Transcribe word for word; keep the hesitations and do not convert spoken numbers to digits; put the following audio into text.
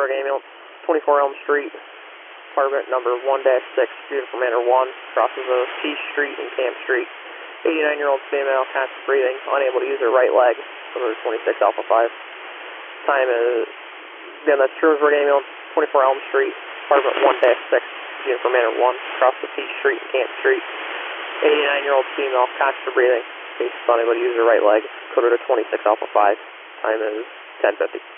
Streetsburg ambulance, twenty-four Elm Street, apartment number one dash six, Uniform Manor one, crosses of T Street and Camp Street. eighty-nine-year-old female, conscious breathing, unable to use her right leg, number twenty-six Alpha five. Time is, again, that's Streetsburg ambulance, twenty-four Elm Street, apartment one dash six, Uniform Manor one, across the T Street and Camp Street. eighty-nine-year-old female, conscious breathing, patient unable to use her right leg, coded to twenty-six Alpha five. Time is ten fifty.